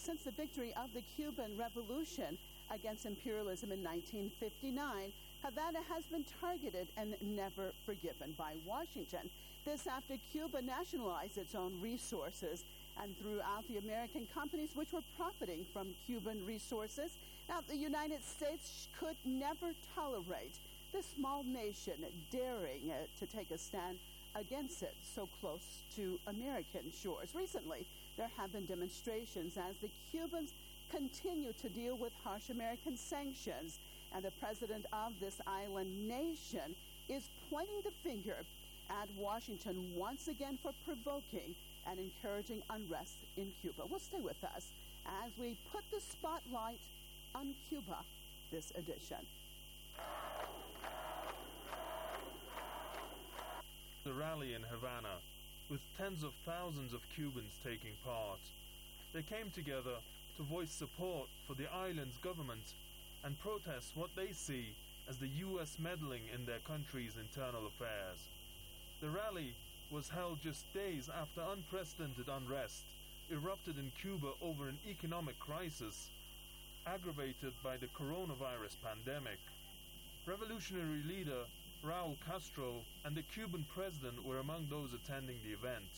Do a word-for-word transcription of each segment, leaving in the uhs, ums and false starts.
since the victory of the Cuban Revolution against imperialism in nineteen fifty-nine, Havana has been targeted and never forgiven by Washington. This after Cuba nationalized its own resources and threw out the American companies which were profiting from Cuban resources. Now, the United States could never tolerate this small nation daring uh, to take a stand against it so close to American shores. Recently, there have been demonstrations as the Cubans continue to deal with harsh American sanctions, and the president of this island nation is pointing the finger at Washington once again for provoking and encouraging unrest in Cuba. Well, stay with us as we put the spotlight on Cuba this edition. The rally in Havana, with tens of thousands of Cubans taking part. They came together to voice support for the island's government and protest what they see as the U S meddling in their country's internal affairs. The rally was held just days after unprecedented unrest erupted in Cuba over an economic crisis aggravated by the coronavirus pandemic. Revolutionary leader Raul Castro and the Cuban president were among those attending the event.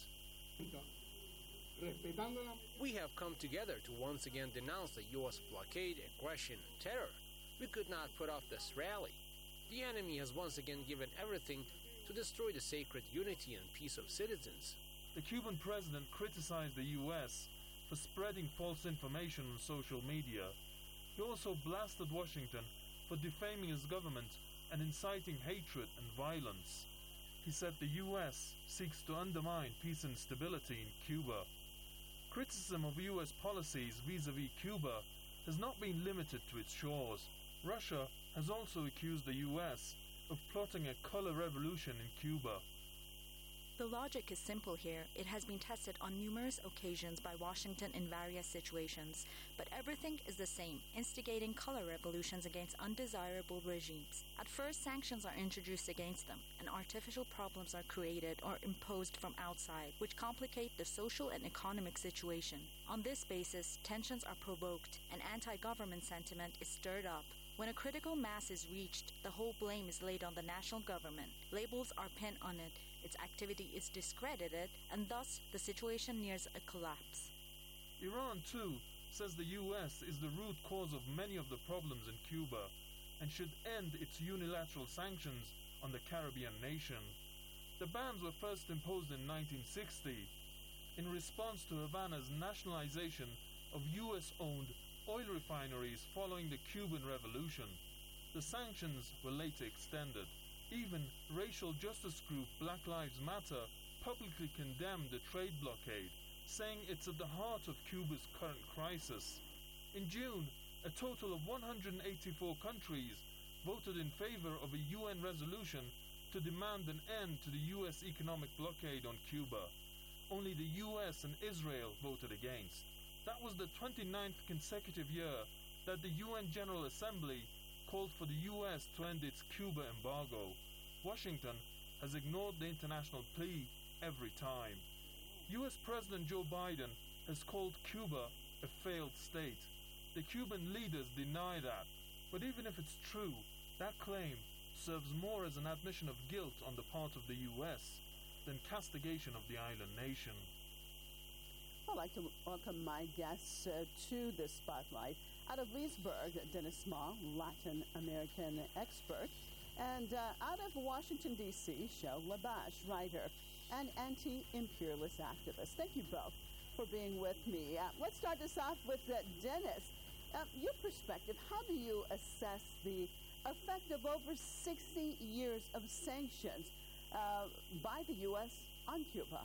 We have come together to once again denounce the U S blockade, aggression, and terror. We could not put off this rally. The enemy has once again given everything to destroy the sacred unity and peace of citizens. The Cuban president criticized the U S for spreading false information on social media. He also blasted Washington for defaming his government and inciting hatred and violence. He said the U S seeks to undermine peace and stability in Cuba. Criticism of U S policies vis-à-vis Cuba has not been limited to its shores. Russia has also accused the U S of plotting a color revolution in Cuba. The logic is simple here. It has been tested on numerous occasions by Washington in various situations, but everything is the same, instigating color revolutions against undesirable regimes. At first, sanctions are introduced against them, and artificial problems are created or imposed from outside, which complicate the social and economic situation. On this basis, tensions are provoked, and anti-government sentiment is stirred up. When a critical mass is reached, the whole blame is laid on the national government. Labels are pinned on it, its activity is discredited, and thus the situation nears a collapse. Iran, too, says the U S is the root cause of many of the problems in Cuba and should end its unilateral sanctions on the Caribbean nation. The bans were first imposed in nineteen sixty in response to Havana's nationalization of U S-owned oil refineries following the Cuban Revolution. The sanctions were later extended. Even racial justice group Black Lives Matter publicly condemned the trade blockade, saying it's at the heart of Cuba's current crisis. In June, a total of one hundred eighty-four countries voted in favor of a U N resolution to demand an end to the U S economic blockade on Cuba. Only the U S and Israel voted against. That was the twenty-ninth consecutive year that the U N General Assembly called for the U S to end its Cuba embargo. Washington has ignored the international plea every time. U S President Joe Biden has called Cuba a failed state. The Cuban leaders deny that, but even if it's true, that claim serves more as an admission of guilt on the part of the U S than castigation of the island nation. I'd like to welcome my guests uh, to this spotlight. Out of Leesburg, Dennis Ma, Latin American expert, and uh, out of Washington, D C, Shel Labash, writer and anti-imperialist activist. Thank you both for being with me. Uh, let's start this off with uh, Dennis. Uh, your perspective, how do you assess the effect of over sixty years of sanctions uh, by the U S on Cuba?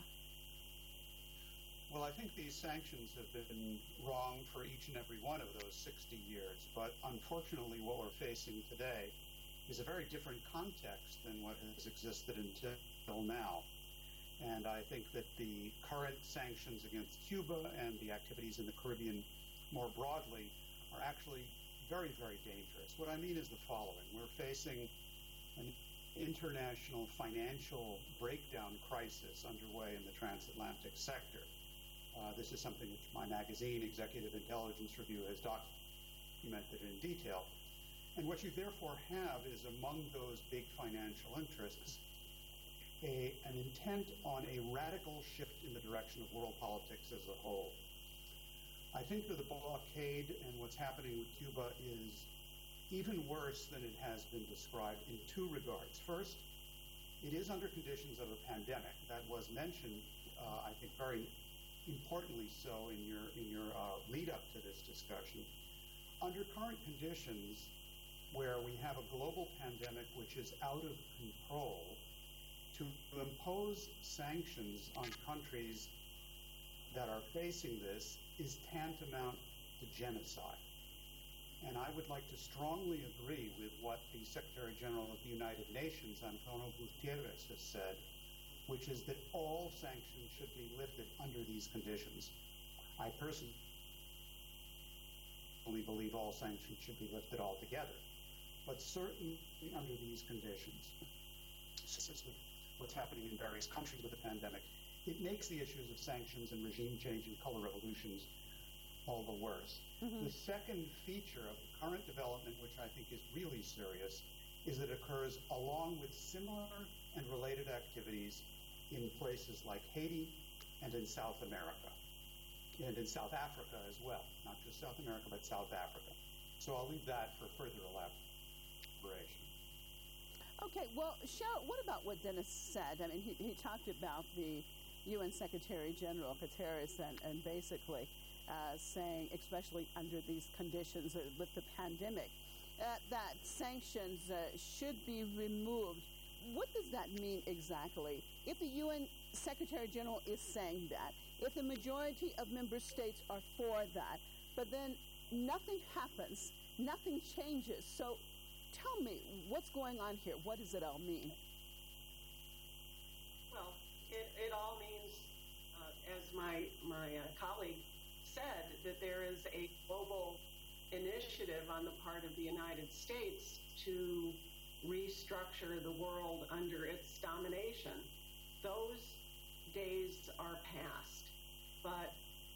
Well, I think these sanctions have been wrong for each and every one of those sixty years. But unfortunately, what we're facing today is a very different context than what has existed until now. And I think that the current sanctions against Cuba and the activities in the Caribbean more broadly are actually very, very dangerous. What I mean is the following. We're facing an international financial breakdown crisis underway in the transatlantic sector. Uh, this is something which my magazine, Executive Intelligence Review, has documented in detail. And what you therefore have is, among those big financial interests, a, an intent on a radical shift in the direction of world politics as a whole. I think that the blockade and what's happening with Cuba is even worse than it has been described in two regards. First, it is under conditions of a pandemic. That was mentioned, uh, I think, very importantly so in your, in your uh, lead-up to this discussion. Under current conditions, where we have a global pandemic which is out of control, to impose sanctions on countries that are facing this is tantamount to genocide. And I would like to strongly agree with what the Secretary General of the United Nations, Antonio Gutierrez, has said, which is that all sanctions should be lifted under these conditions. I personally believe all sanctions should be lifted altogether, but certainly under these conditions. What's happening in various countries with the pandemic, it makes the issues of sanctions and regime change and color revolutions all the worse. Mm-hmm. The second feature of the current development, which I think is really serious, is that it occurs along with similar and related activities in places like Haiti and in South America, and in South Africa as well, not just South America, but South Africa. So I'll leave that for further elaboration. Okay, well, Cheryl, what about what Dennis said? I mean, he, he talked about the U N Secretary General Guterres and, and basically uh, saying, especially under these conditions uh, with the pandemic, uh, that sanctions uh, should be removed. What does that mean exactly? If the U N Secretary General is saying that, if the majority of member states are for that, but then nothing happens, nothing changes, so tell me, what's going on here? What does it all mean? Well, it, it all means, uh, as my, my uh, colleague said, that there is a global initiative on the part of the United States to restructure the world under its domination. Those days are past, but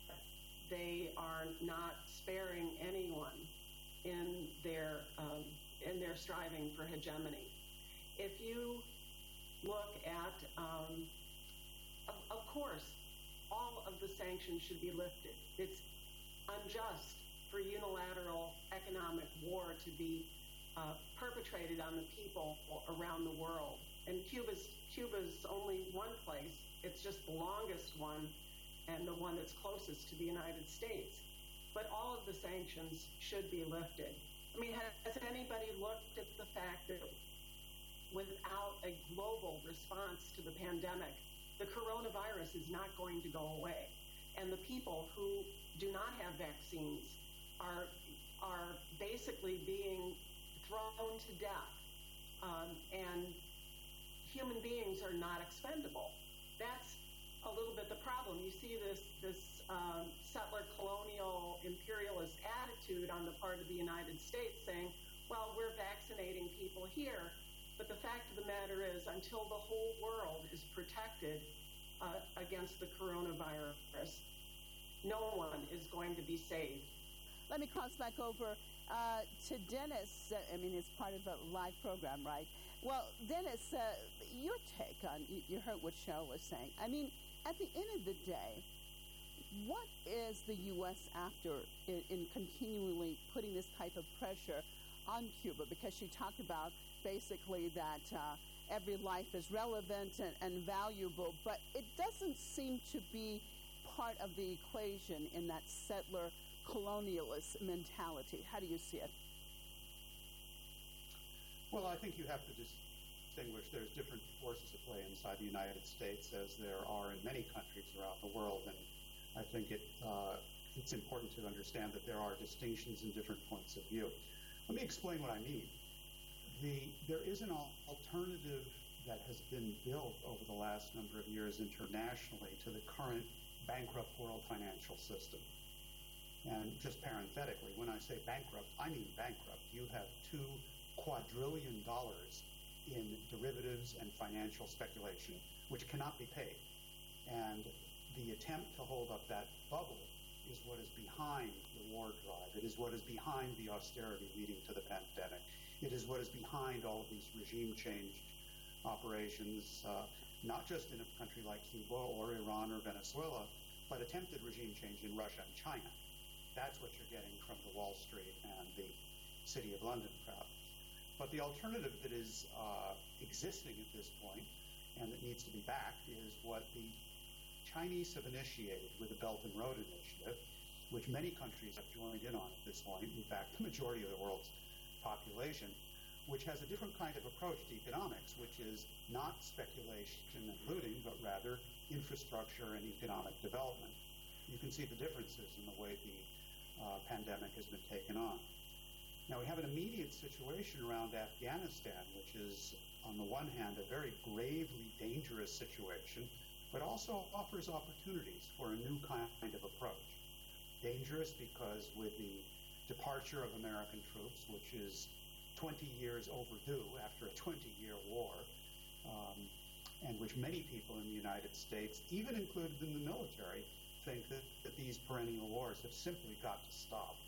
they are not sparing anyone in their um, in their striving for hegemony. If you look at, um, of, of course, all of the sanctions should be lifted. It's unjust for unilateral economic war to be uh, perpetrated on the people around the world. And Cuba's Cuba's only one place. It's just the longest one and the one that's closest to the United States. But all of the sanctions should be lifted. I mean, has anybody looked at the fact that without a global response to the pandemic, the coronavirus is not going to go away? And the people who do not have vaccines are, are basically being thrown to death. Um, and human beings are not expendable. That's a little bit the problem. You see this, this um, settler colonial imperialist attitude on the part of the United States saying, well, we're vaccinating people here, but the fact of the matter is until the whole world is protected uh, against the coronavirus, no one is going to be saved. Let me cross back over uh, to Dennis. Uh, I mean, it's part of a live program, right? Well, Dennis, uh, your take on, you, you heard what Cheryl was saying. I mean, at the end of the day, what is the U S after in, in continually putting this type of pressure on Cuba? Because she talked about basically that uh, every life is relevant and, and valuable, but it doesn't seem to be part of the equation in that settler colonialist mentality. How do you see it? Well, I think you have to distinguish. There's different forces at play inside the United States, as there are in many countries around the world, and I think it uh, it's important to understand that there are distinctions and different points of view. Let me explain what I mean. The there is an alternative that has been built over the last number of years internationally to the current bankrupt world financial system. And just parenthetically, when I say bankrupt, I mean bankrupt. You have two quadrillion dollars in derivatives and financial speculation, which cannot be paid. And the attempt to hold up that bubble is what is behind the war drive. It is what is behind the austerity leading to the pandemic. It is what is behind all of these regime change operations, uh, not just in a country like Cuba or Iran or Venezuela, but attempted regime change in Russia and China. That's what you're getting from the Wall Street and the City of London crowd. But the alternative that is uh, existing at this point and that needs to be backed is what the Chinese have initiated with the Belt and Road Initiative, which many countries have joined in on at this point, in fact, the majority of the world's population, which has a different kind of approach to economics, which is not speculation and looting, but rather infrastructure and economic development. You can see the differences in the way the uh, pandemic has been taken on. Now, we have an immediate situation around Afghanistan, which is, on the one hand, a very gravely dangerous situation, but also offers opportunities for a new kind of approach. Dangerous because with the departure of American troops, which is twenty years overdue after a twenty-year war, um, and which many people in the United States, even included in the military, think that, that these perennial wars have simply got to stop.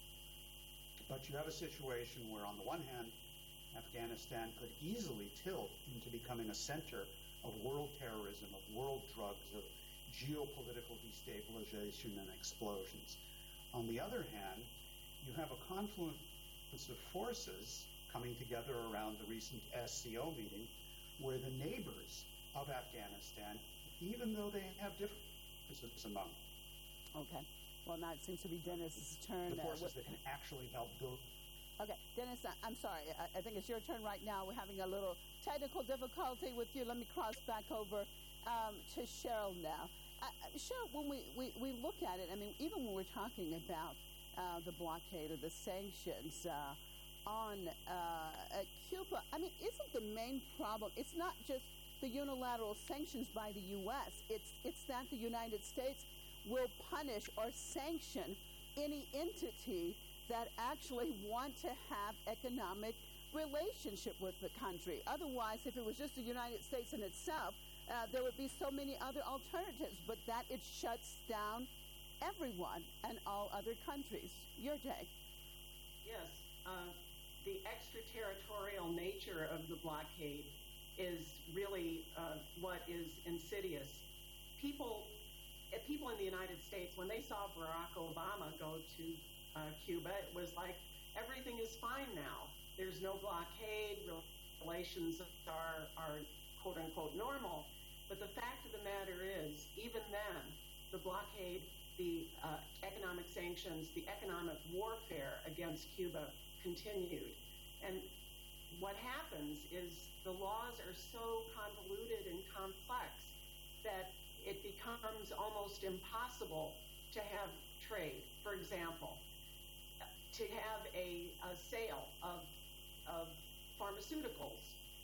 But you have a situation where, on the one hand, Afghanistan could easily tilt into becoming a center of world terrorism, of world drugs, of geopolitical destabilization and explosions. On the other hand, you have a confluence of forces coming together around the recent S C O meeting where the neighbors of Afghanistan, even though they have differences among them. Okay. Well, now it seems to be Dennis's turn. The forces uh, that can actually help build. Okay, Dennis, I, I'm sorry. I, I think it's your turn right now. We're having a little technical difficulty with you. Let me cross back over um, to Cheryl now. Uh, Cheryl, when we, we, we look at it, I mean, even when we're talking about uh, the blockade or the sanctions uh, on uh, Cuba, I mean, isn't the main problem, it's not just the unilateral sanctions by the U S, it's, it's that the United States will punish or sanction any entity that actually want to have economic relationship with the country. Otherwise, if it was just the United States in itself, uh, there would be so many other alternatives, but that it shuts down everyone and all other countries. Your take. Yes, uh, the extraterritorial nature of the blockade is really uh, what is insidious. People, uh, people in the United States, when they saw Barack Obama go to uh, Cuba, it was like everything is fine now. There's no blockade. Relations are, are quote unquote normal. But the fact of the matter is, even then, the blockade, the uh, economic sanctions, the economic warfare against Cuba continued. And what happens is the laws are so convoluted and complex that it becomes almost impossible to have trade. For example, to have a, a sale of, of pharmaceuticals,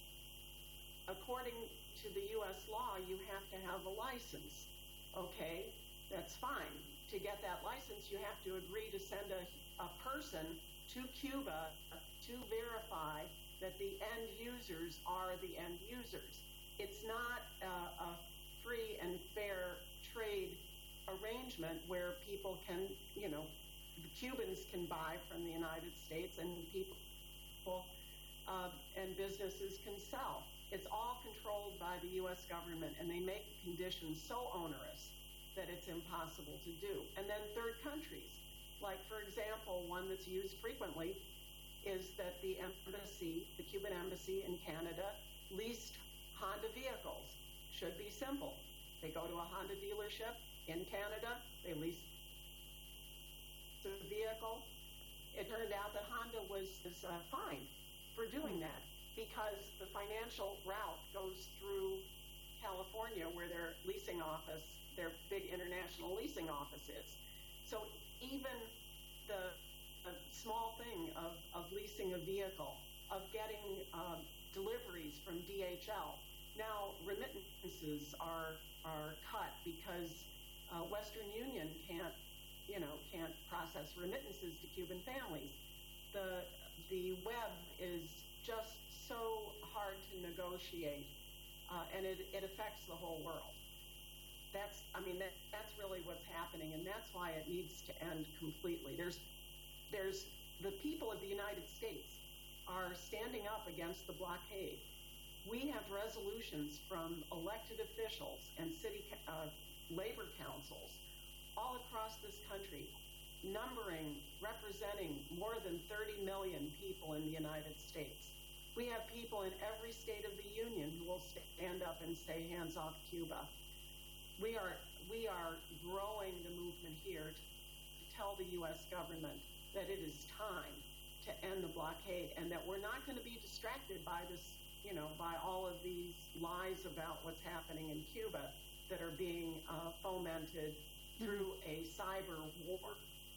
according to the U S law, you have to have a license. Okay, that's fine. To get that license, you have to agree to send a, a person to Cuba to verify that the end users are the end users. It's not uh, a free and fair trade arrangement where people can, you know, the Cubans can buy from the United States and people uh, and businesses can sell. It's all controlled by the U S government, and they make conditions so onerous that it's impossible to do. And then third countries, like, for example, one that's used frequently is that the embassy, the Cuban embassy in Canada, leased Honda vehicles. Should be simple. They go to a Honda dealership in Canada, they lease the vehicle. It turned out that Honda was uh, fined for doing that because the financial route goes through California, where their leasing office, their big international leasing office is. So even the a small thing of, of leasing a vehicle, of getting um, deliveries from D H L. Now remittances are are cut because uh, Western Union can't, you know, can't process remittances to Cuban families. The the web is just so hard to negotiate, uh, and it, it affects the whole world. that's, I mean, that, that's really what's happening, and that's why it needs to end completely. There's, there's the people of the United States are standing up against the blockade. We have resolutions from elected officials and city uh, labor councils all across this country, numbering, representing more than thirty million people in the United States. We have people in every state of the union who will stand up and say, hands off Cuba. We are, we are growing the movement here to tell the U S government that it is time to end the blockade and that we're not going to be distracted by this, you know, by all of these lies about what's happening in Cuba that are being uh, fomented through a cyber war.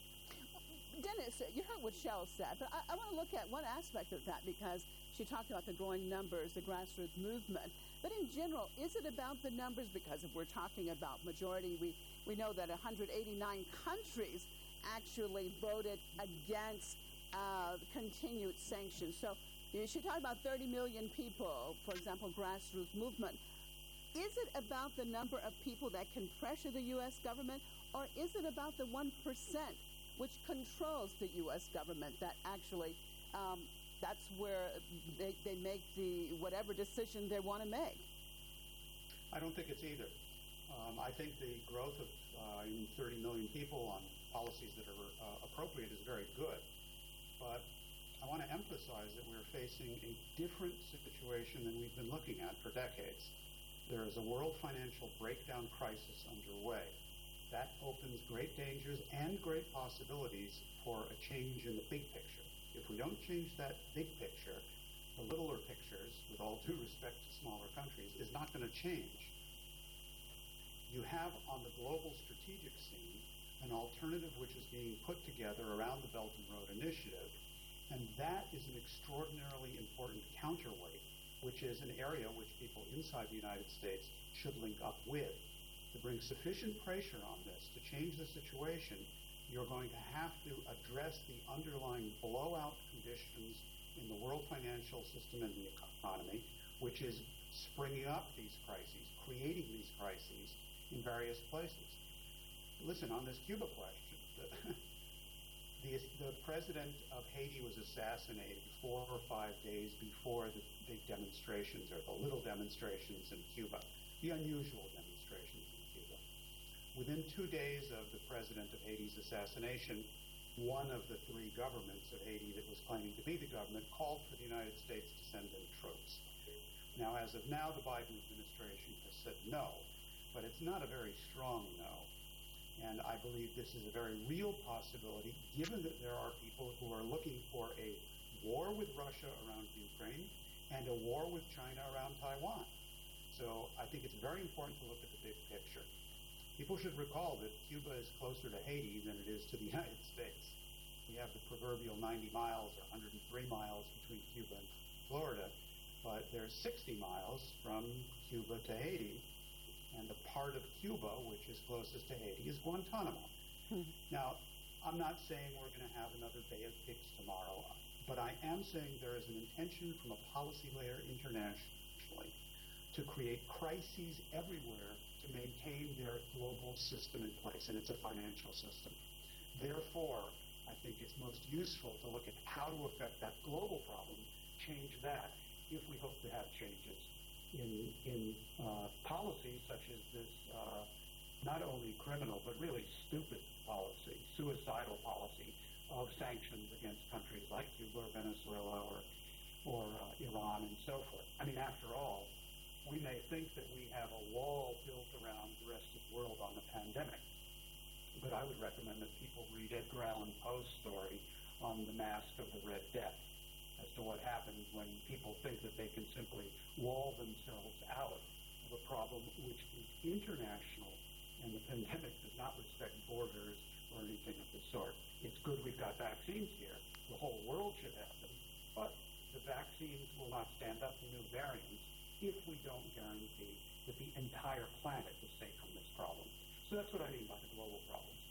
Dennis, you heard what Shell said, but I, I want to look at one aspect of that because she talked about the growing numbers, the grassroots movement. But in general, is it about the numbers? Because if we're talking about majority, we, we know that one hundred eighty-nine countries actually voted against uh, continued sanctions. So you know, she talked about thirty million people, for example, grassroots movement. Is it about the number of people that can pressure the U S government, or is it about the one percent which controls the U S government that actually um, that's where they, they make the whatever decision they want to make? I don't think it's either. Um, I think the growth of uh, even thirty million people on policies that are uh, appropriate is very good. But I want to emphasize that we're facing a different situation than we've been looking at for decades. There is a world financial breakdown crisis underway. That opens great dangers and great possibilities for a change in the big picture. If we don't change that big picture, the littler pictures, with all due respect to smaller countries, is not going to change. You have on the global strategic scene an alternative which is being put together around the Belt and Road Initiative, and that is an extraordinarily important counterweight, which is an area which people inside the United States should link up with. To bring sufficient pressure on this to change the situation, you're going to have to address the underlying blowout conditions in the world financial system and the economy, which is springing up these crises, creating these crises in various places. Listen, on this Cuba question, the, the, the president of Haiti was assassinated four or five days before the big demonstrations or the little demonstrations in Cuba, the unusual demonstrations in Cuba. Within two days of the president of Haiti's assassination, one of the three governments of Haiti that was claiming to be the government called for the United States to send in troops. Now, as of now, the Biden administration has said no, but it's not a very strong no. And I believe this is a very real possibility, given that there are people who are looking for a war with Russia around Ukraine and a war with China around Taiwan. So I think it's very important to look at the big picture. People should recall that Cuba is closer to Haiti than it is to the United States. We have the proverbial ninety miles or one hundred three miles between Cuba and Florida, but there's sixty miles from Cuba to Haiti, and the part of Cuba which is closest to Haiti is Guantanamo. Mm-hmm. Now, I'm not saying we're going to have another Bay of Pigs tomorrow, but I am saying there is an intention from a policy layer internationally to create crises everywhere to maintain their global system in place, and it's a financial system. Therefore, I think it's most useful to look at how to affect that global problem, change that, if we hope to have changes in, in uh, policies such as this uh, not only criminal but really stupid policy, suicidal policy of sanctions against countries like Cuba or Venezuela or, or uh, Iran and so forth. I mean, after all, we may think that we have a wall built around the rest of the world on the pandemic, but I would recommend that people read Edgar Allan Poe's story on the Mask of the Red Death as to what happens when people think that they can simply wall themselves out of a problem which is international, and the pandemic does not respect borders or anything of the sort. It's good we've got vaccines here. The whole world should have them, but the vaccines will not stand up to new variants if we don't guarantee that the entire planet is safe from this problem. So that's what I mean by the global problems.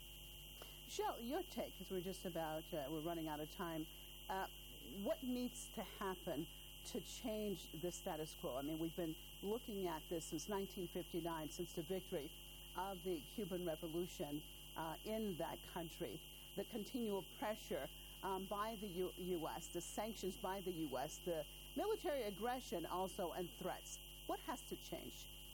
Shel, your take, because we're just about, uh, we're running out of time. Uh, what needs to happen to change the status quo? I mean, we've been looking at this since nineteen fifty-nine, since the victory of the Cuban Revolution uh, in that country, the continual pressure um, by the U- U.S., the sanctions by the U S, the military aggression also, and threats. What has to change?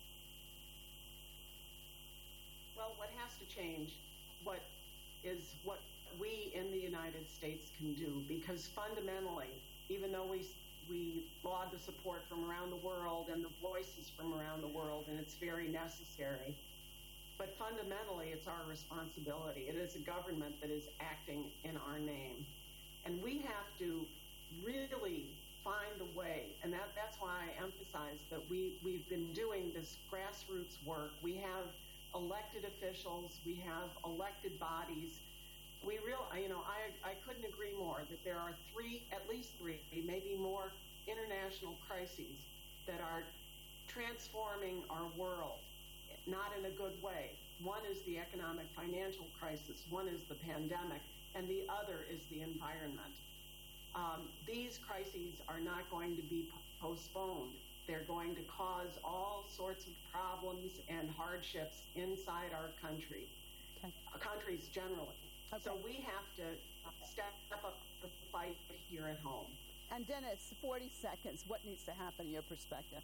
Well, what has to change what is what we in the United States can do, because fundamentally, even though we we laud the support from around the world and the voices from around the world, and it's very necessary, but fundamentally it's our responsibility. It is a government that is acting in our name. And we have to really find a way, and that, that's why I emphasize that we, we've been doing this grassroots work. We have elected officials, we have elected bodies. We real, you know, I, I couldn't agree more that there are three, at least three, maybe more international crises that are transforming our world, not in a good way. One is the economic financial crisis, one is the pandemic, and the other is the environment. Um, these crises are not going to be postponed. They're going to cause all sorts of problems and hardships inside our country, Okay. uh, countries generally. Okay. So we have to step up the fight here at home. And Dennis, forty seconds. What needs to happen in your perspective?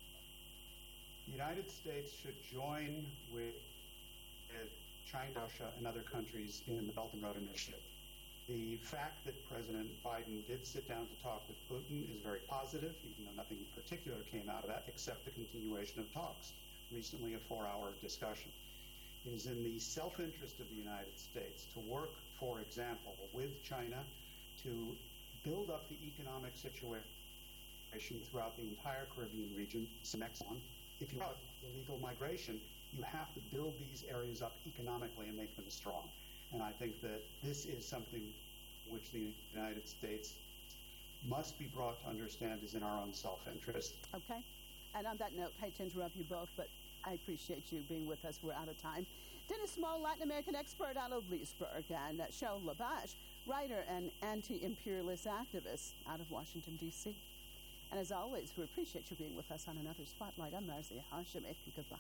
The United States should join with China, Russia, and other countries in the Belt and Road Initiative. The fact that President Biden did sit down to talk with Putin is very positive, even though nothing in particular came out of that except the continuation of talks, recently a four-hour discussion. It is in the self-interest of the United States to work, for example, with China to build up the economic situation throughout the entire Caribbean region. Exxon, if you have illegal migration, you have to build these areas up economically and make them strong. And I think that this is something which the United States must be brought to understand is in our own self-interest. Okay. And on that note, I hate to interrupt you both, but I appreciate you being with us. We're out of time. Dennis Small, Latin American expert out of Leesburg, and uh, Cheryl Labash, writer and anti-imperialist activist out of Washington, D C. And as always, we appreciate you being with us on another Spotlight. I'm Marzieh Hashemi. Goodbye.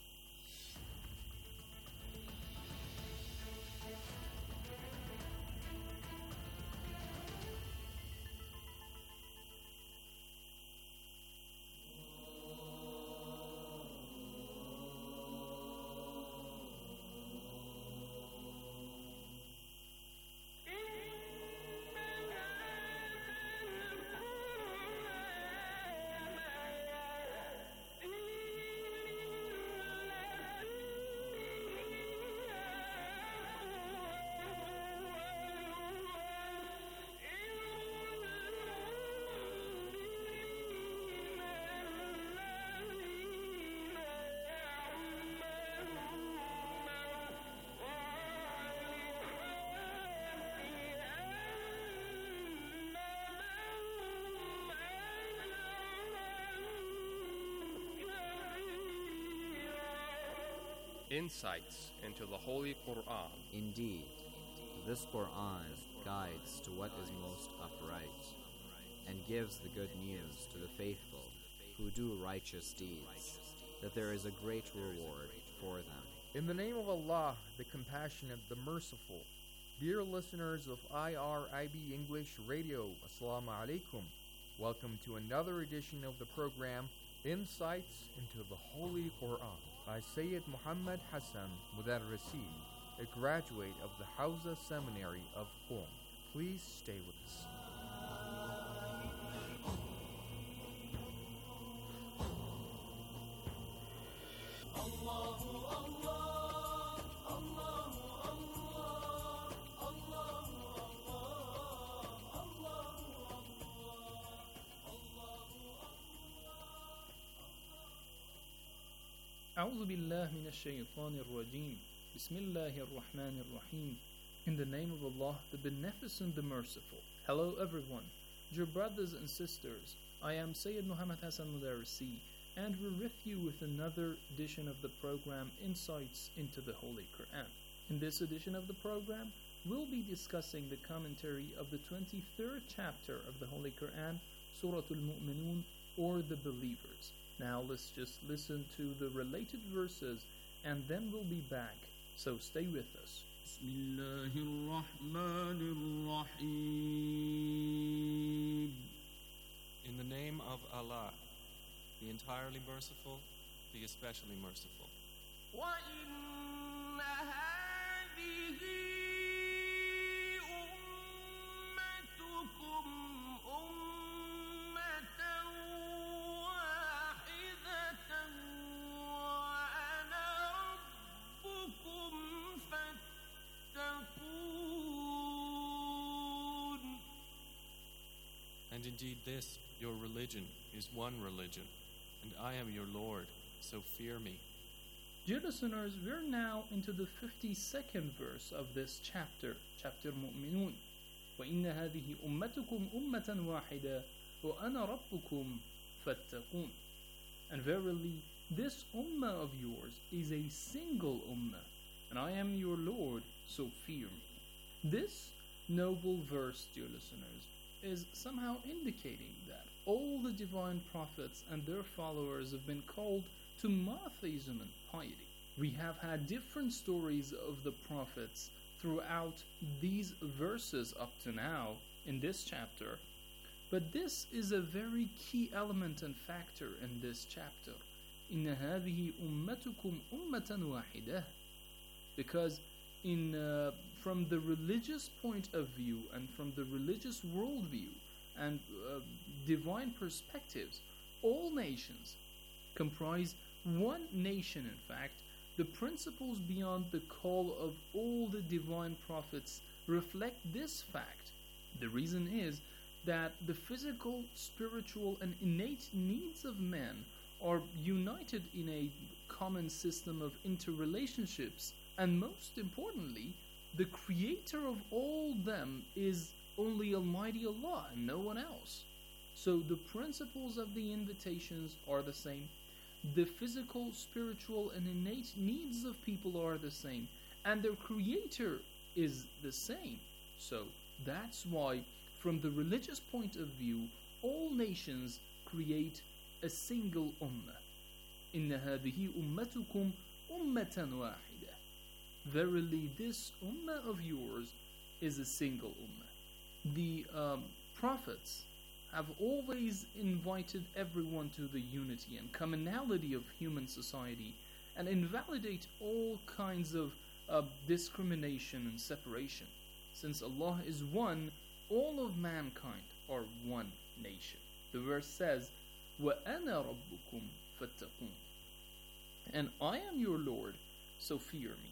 Insights into the Holy Quran. Indeed, this Quran guides to what is most upright, and gives the good news to the faithful who do righteous deeds, that there is a great reward for them. In the name of Allah, the Compassionate, the Merciful. Dear listeners of I R I B English Radio, Assalamu alaikum. Welcome to another edition of the program, Insights into the Holy Quran, by Sayyid Muhammad Hassan Mudarrisi, a graduate of the Hausa Seminary of Qom. Please stay with us. أعوذ بالله من الشيطان الرجيم بسم الله الرحمن الرحيم. In the name of Allah, the Beneficent, the Merciful. Hello everyone, dear brothers and sisters. I am Sayyid Muhammad Hassan Mudarrisi, and we're with you with another edition of the program Insights into the Holy Quran. In this edition of the program, we'll be discussing the commentary of the twenty-third chapter of the Holy Quran, Surah Al-Mu'minun, or the Believers. Now let's just listen to the related verses and then we'll be back. So stay with us. بسم الله الرحمن الرحيم. In the name of Allah, the entirely merciful, the especially merciful. وإن هذه أمتكم أمة واحدة وأنا ربكم فاتقون. And indeed this, your religion, is one religion, and I am your Lord, so fear me. Dear listeners, we're now into the fifty-second verse of this chapter, chapter Mu'minun. وَإِنَّ هَذِهِ أُمَّتُكُمْ أُمَّةً وَاحِدَةً وَأَنَا رَبُّكُمْ فَاتَّقُونَ. And verily, this ummah of yours is a single ummah, and I am your Lord, so fear me. This noble verse, dear listeners, is somehow indicating that all the divine prophets and their followers have been called to monotheism and piety. We have had different stories of the prophets throughout these verses up to now in this chapter, but this is a very key element and factor in this chapter. إِنَّ هَذِهِ أُمَّتُكُمْ أُمَّةً وَاحِدَةً. Because in uh, from the religious point of view and from the religious worldview and uh, divine perspectives, all nations comprise one nation. In fact, the principles beyond the call of all the divine prophets reflect this fact. The reason is that the physical, spiritual, and innate needs of man are united in a common system of interrelationships, and most importantly, the creator of all them is only Almighty Allah and no one else. So the principles of the invitations are the same. The physical, spiritual, and innate needs of people are the same, and their creator is the same. So that's why, from the religious point of view, all nations create a single ummah. إِنَّ هَذِهِ أُمَّتُكُمْ أُمَّةً وَاحِدَةً. Verily, this ummah of yours is a single ummah. The um, prophets have always invited everyone to the unity and commonality of human society and invalidate all kinds of uh, discrimination and separation. Since Allah is one, all of mankind are one nation. The verse says, وَأَنَا رَبُّكُمْ فَاتَّقُونَ. And I am your Lord, so fear me.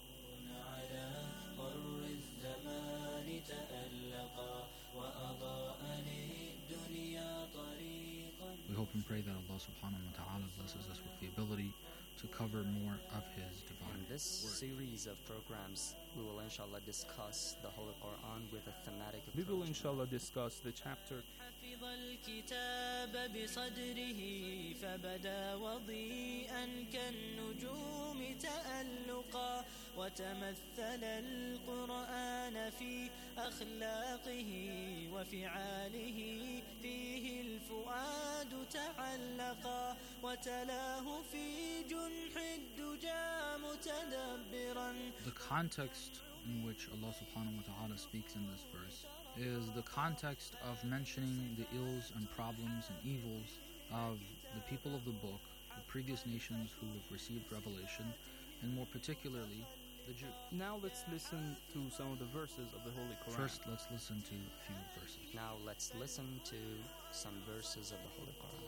We hope and pray that Allah subhanahu wa ta'ala blesses us with the ability to cover more of His divine In this series of programs, we will inshallah discuss the Holy Quran with a thematic approach. We will inshallah discuss the chapter حفظ الكتاب بصدره فبدا وضيئا كالنجوم تألقا وتمثل القرآن في أخلاقه وفعاله فيه الفؤاد تعلقا وتلاه في جنح الدجى متدبرا. The context in which Allah subhanahu wa ta'ala speaks in this verse is the context of mentioning the ills and problems and evils of the people of the book, the previous nations who have received revelation, and more particularly the Jews. Now let's listen to some of the verses of the Holy Quran. First, let's listen to a few verses. Now let's listen to some verses of the Holy Quran.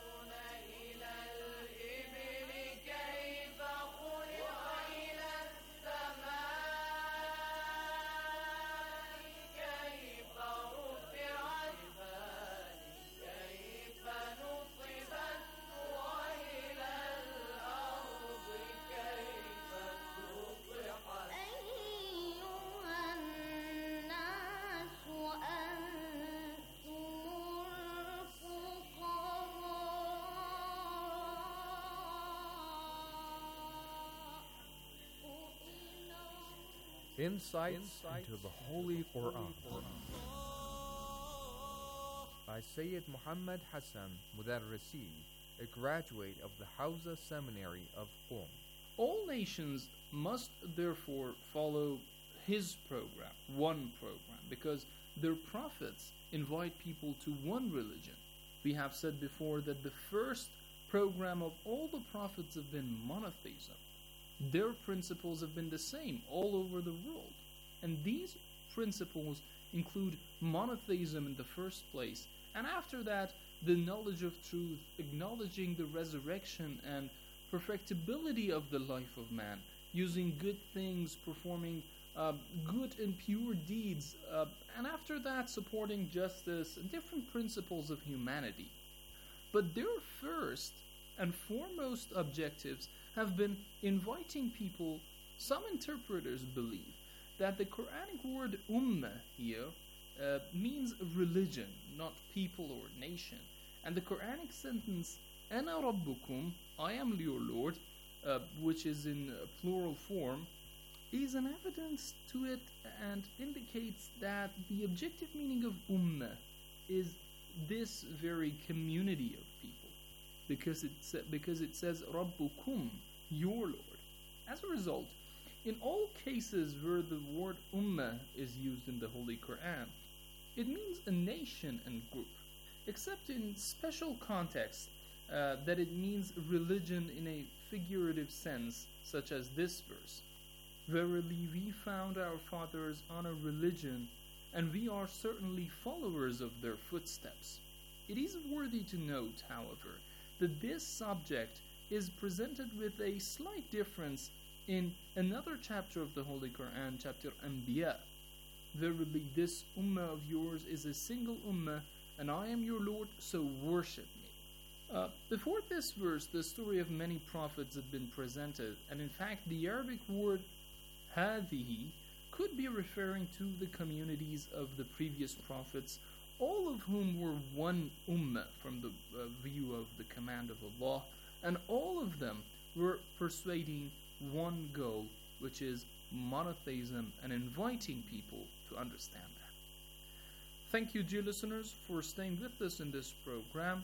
Insights into the Holy Quran by Sayyid Muhammad Hassan Mudarrisi, a graduate of the Hawza Seminary of Qom. All nations must therefore follow his program, one program, because their prophets invite people to one religion. We have said before that the first program of all the prophets have been monotheism. Their principles have been the same all over the world. And these principles include monotheism in the first place, and after that, the knowledge of truth, acknowledging the resurrection and perfectibility of the life of man, using good things, performing uh, good and pure deeds, uh, and after that, supporting justice and different principles of humanity. But their first and foremost objectives have been inviting people. Some interpreters believe that the Quranic word ummah here uh, means religion, not people or nation. And the Quranic sentence, Ana Rabbukum, I am your Lord, uh, which is in uh, plural form, is an evidence to it and indicates that the objective meaning of ummah is this very community of people, because it, sa- because it says Rabbukum, your Lord. As a result, in all cases where the word ummah is used in the Holy Quran, it means a nation and group, except in special contexts uh, that it means religion in a figurative sense, such as this verse. Verily we found our fathers on a religion, and we are certainly followers of their footsteps. It is worthy to note, however, that this subject is presented with a slight difference in another chapter of the Holy Quran, chapter Anbiya. Verily this ummah of yours is a single ummah, and I am your Lord, so worship me. Uh, before this verse, the story of many prophets had been presented, and in fact the Arabic word hadihi could be referring to the communities of the previous prophets, all of whom were one ummah from the uh, view of the command of Allah, and all of them were persuading one goal, which is monotheism, and inviting people to understand that. Thank you, dear listeners, for staying with us in this program.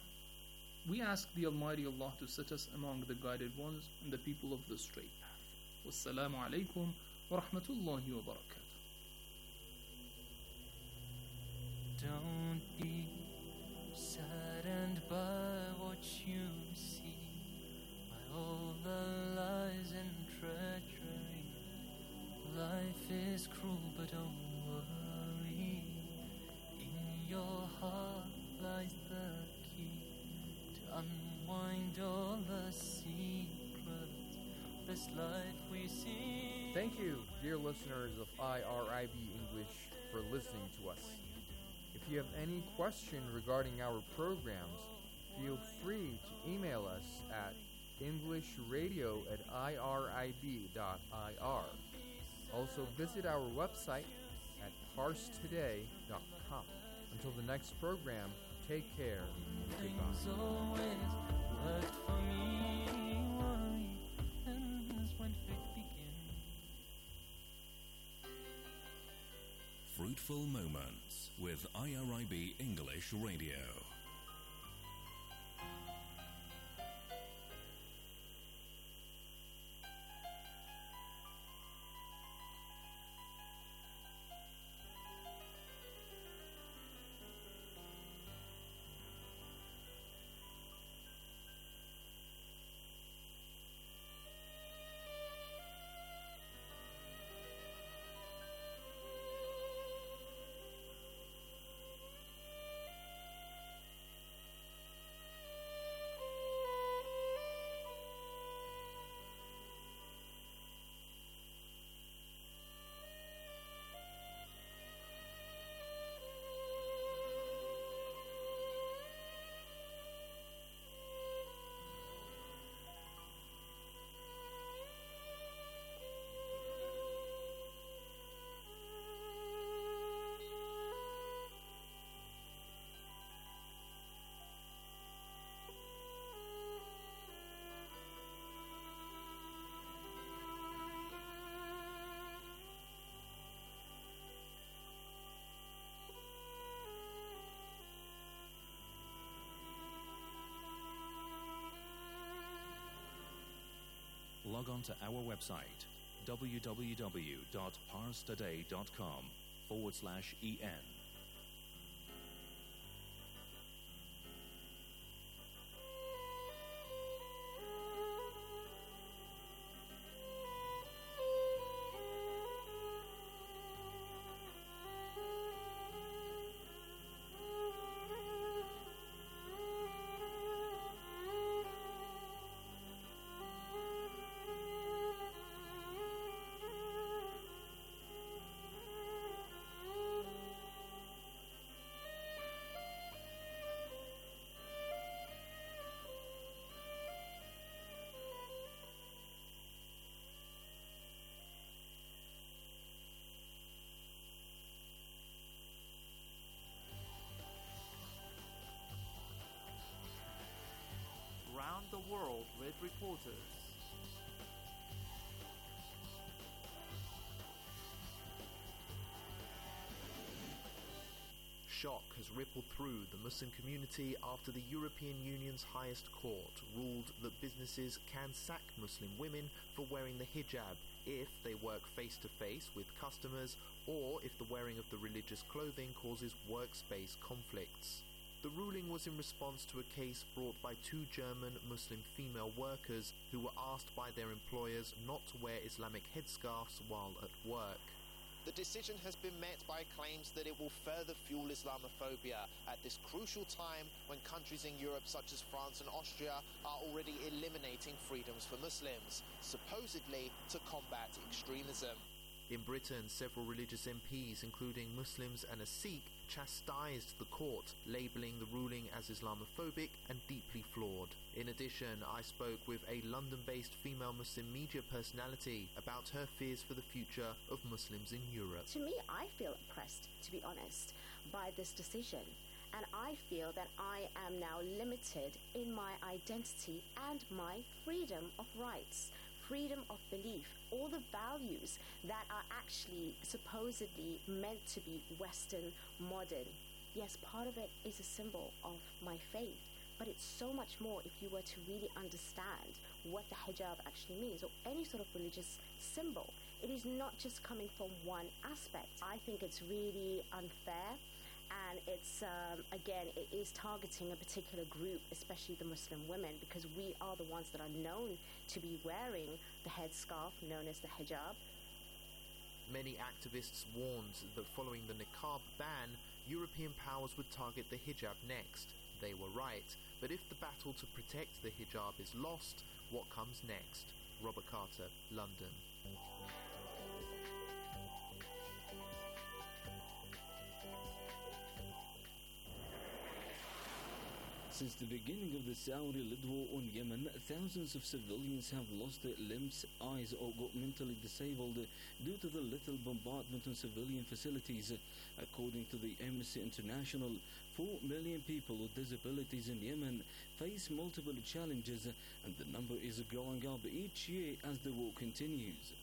We ask the Almighty Allah to set us among the guided ones and the people of the straight path. Wassalamu alaikum wa rahmatullahi wa barakatuh. Don't be saddened by what you see, by all the lies and treachery. Life is cruel, but don't worry. In your heart lies the key to unwind all the secrets. This life we see. Thank you, dear listeners of I R I B English, for listening to us. If you have any question regarding our programs, feel free to email us at englishradio at irib dot I R. Also visit our website at parse today dot com. Until the next program, take care and Things goodbye. always worked for me. Worry ends when faith begins. Fruitful Moments with I R I B English Radio. log on to our website www.parstoday.com forward slash en. Round the world with reporters. Shock has rippled through the Muslim community after the European Union's highest court ruled that businesses can sack Muslim women for wearing the hijab if they work face-to-face with customers or if the wearing of the religious clothing causes workspace conflicts. The ruling was in response to a case brought by two German Muslim female workers who were asked by their employers not to wear Islamic headscarves while at work. The decision has been met by claims that it will further fuel Islamophobia at this crucial time when countries in Europe such as France and Austria are already eliminating freedoms for Muslims, supposedly to combat extremism. In Britain, several religious M Ps, including Muslims and a Sikh, chastised the court, labelling the ruling as Islamophobic and deeply flawed. In addition, I spoke with a London-based female Muslim media personality about her fears for the future of Muslims in Europe. To me, I feel oppressed, to be honest, by this decision. And I feel that I am now limited in my identity and my freedom of rights, freedom of belief, all the values that are actually supposedly meant to be Western, modern. Yes, part of it is a symbol of my faith, but it's so much more if you were to really understand what the hijab actually means, or any sort of religious symbol. It is not just coming from one aspect. I think it's really unfair. And it's, um, again, it is targeting a particular group, especially the Muslim women, because we are the ones that are known to be wearing the headscarf known as the hijab. Many activists warned that following the niqab ban, European powers would target the hijab next. They were right, but if the battle to protect the hijab is lost, what comes next? Robert Carter, London. Since the beginning of the Saudi-led war on Yemen, thousands of civilians have lost their limbs, eyes, or got mentally disabled due to the lethal bombardment on civilian facilities. According to the Amnesty International, four million people with disabilities in Yemen face multiple challenges, and the number is growing up each year as the war continues.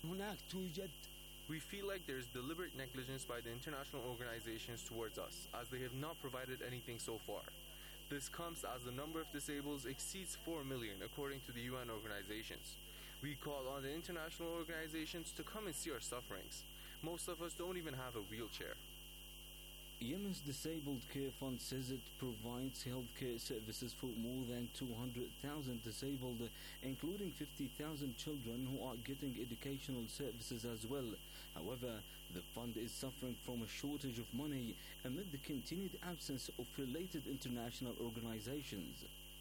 We feel like there is deliberate negligence by the international organizations towards us, as they have not provided anything so far. This comes as the number of disabled exceeds four million, according to the U N organizations. We call on the international organizations to come and see our sufferings. Most of us don't even have a wheelchair. Yemen's Disabled Care Fund says it provides healthcare services for more than two hundred thousand disabled, including fifty thousand children who are getting educational services as well. However, the fund is suffering from a shortage of money amid the continued absence of related international organizations.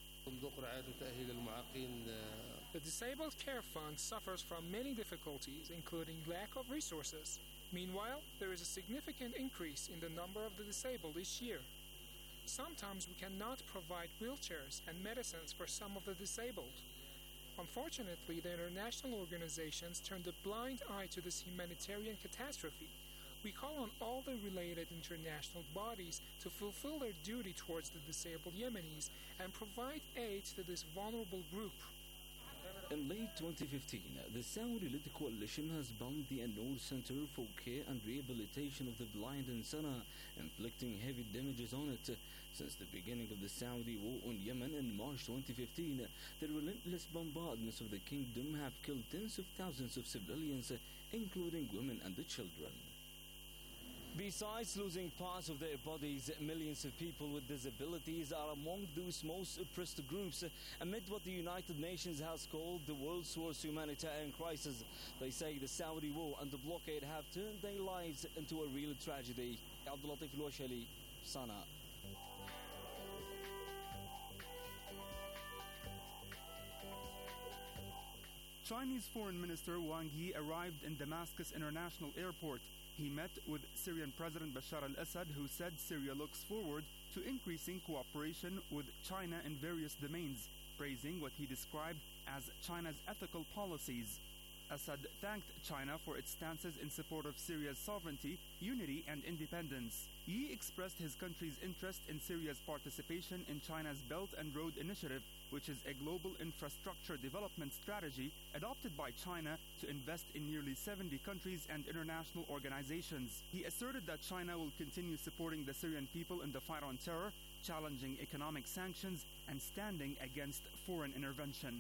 The Disabled Care Fund suffers from many difficulties, including lack of resources. Meanwhile, there is a significant increase in the number of the disabled each year. Sometimes we cannot provide wheelchairs and medicines for some of the disabled. Unfortunately, the international organizations turned a blind eye to this humanitarian catastrophe. We call on all the related international bodies to fulfill their duty towards the disabled Yemenis and provide aid to this vulnerable group. In late twenty fifteen, the Saudi-led coalition has bombed the An-Noor Center for Care and Rehabilitation of the Blind in Sana'a, inflicting heavy damages on it. Since the beginning of the Saudi war on Yemen in March twenty fifteen, the relentless bombardments of the kingdom have killed tens of thousands of civilians, including women and the children. Besides losing parts of their bodies, millions of people with disabilities are among those most oppressed groups amid what the United Nations has called the world's worst humanitarian crisis. They say the Saudi war and the blockade have turned their lives into a real tragedy. Abdul Latif Al-Washali, Sana'a. Chinese Foreign Minister Wang Yi arrived in Damascus International Airport. He met with Syrian President Bashar al-Assad, who said Syria looks forward to increasing cooperation with China in various domains, praising what he described as China's ethical policies. Assad thanked China for its stances in support of Syria's sovereignty, unity, and independence. Yi expressed his country's interest in Syria's participation in China's Belt and Road Initiative, which is a global infrastructure development strategy adopted by China to invest in nearly seventy countries and international organizations. He asserted that China will continue supporting the Syrian people in the fight on terror, challenging economic sanctions, and standing against foreign intervention.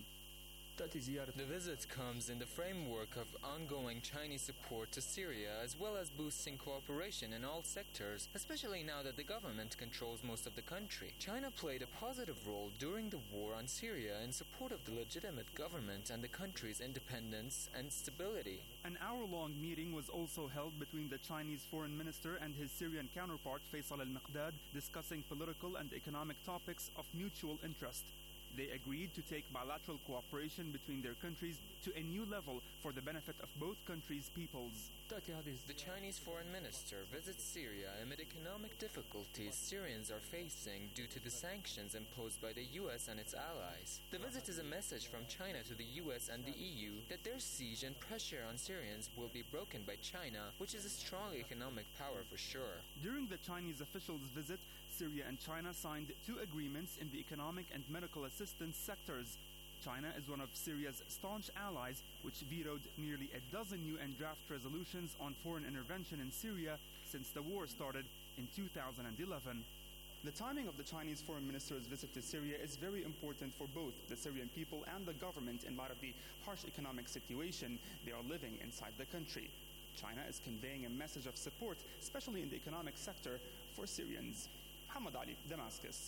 The visit comes in the framework of ongoing Chinese support to Syria, as well as boosting cooperation in all sectors, especially now that the government controls most of the country. China played a positive role during the war on Syria in support of the legitimate government and the country's independence and stability. An hour-long meeting was also held between the Chinese foreign minister and his Syrian counterpart Faisal al-Miqdad, discussing political and economic topics of mutual interest. They agreed to take bilateral cooperation between their countries to a new level for the benefit of both countries' peoples. The Chinese foreign minister visits Syria amid economic difficulties Syrians are facing due to the sanctions imposed by the U S and its allies. The visit is a message from China to the U S and the E U that their siege and pressure on Syrians will be broken by China, which is a strong economic power for sure. During the Chinese officials' visit, Syria and China signed two agreements in the economic and medical assistance sectors. China is one of Syria's staunch allies, which vetoed nearly a dozen U N draft resolutions on foreign intervention in Syria since the war started in two thousand eleven. The timing of the Chinese foreign minister's visit to Syria is very important for both the Syrian people and the government in light of the harsh economic situation they are living inside the country. China is conveying a message of support, especially in the economic sector, for Syrians. Hamad Ali, Damascus.